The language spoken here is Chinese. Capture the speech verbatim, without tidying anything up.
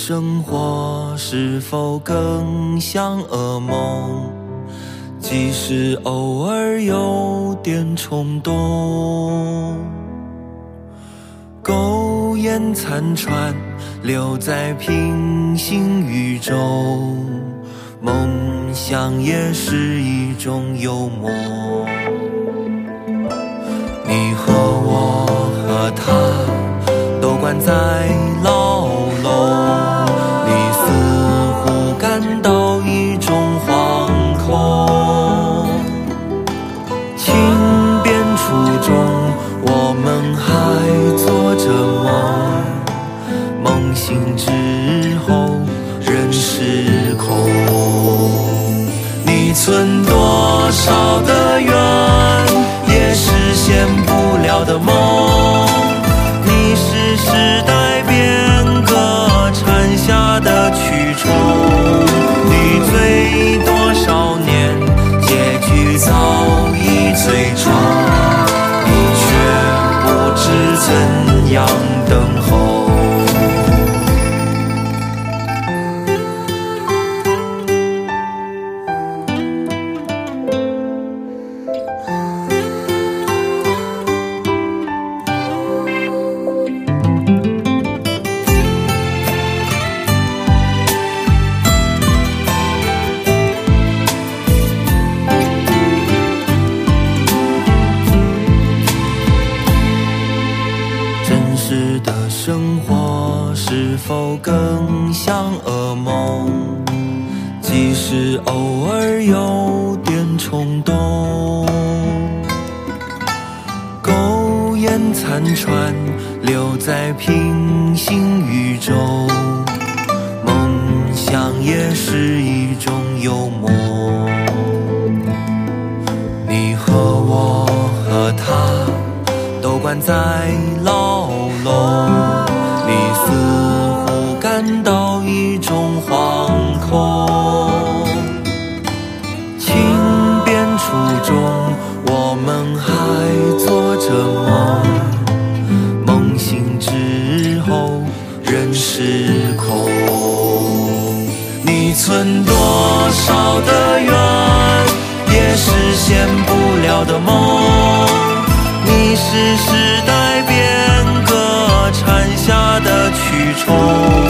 生活是否更像噩梦？即使偶尔有点冲动，苟延残喘，留在平行宇宙。梦想也是一种幽默。你和我和他都关在牢笼，你似乎感到一种惶恐。情变初衷，我们还做着梦，梦醒之后人失控。你存多少的愿，也实现不了的梦。你是时代变革产下的蛆虫，你醉多少年，结局早已最终，你却不知怎样等候。真实的生活是否更像噩梦？即使偶尔有点冲动，苟延残喘，留在平行宇宙。梦想也是一种幽默。你和我和他都关在牢笼，你似乎感到一种惶恐。情变初衷，我们还做着梦，梦醒之后人失控。你存多少的愿，也实现不了的梦。你是时代变革产下的蛆虫。